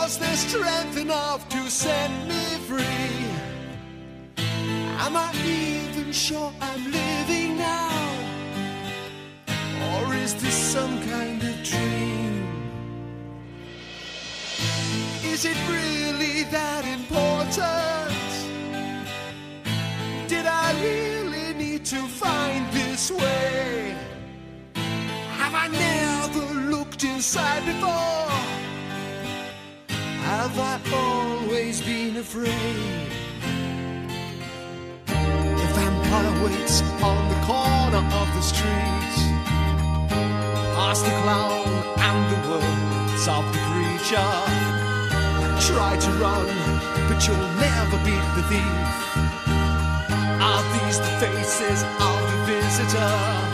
Was there strength enough to set me free? Am I even sure I'm living now? Or is this some kind of dream? Is it really that important? Did I really need to find this way? Have I never looked inside before? Have I always been afraid? The vampire waits on the corner of the street, past the clown and the words of the preacher. Try to run, but you'll never beat the thief. Are these the faces of the visitor?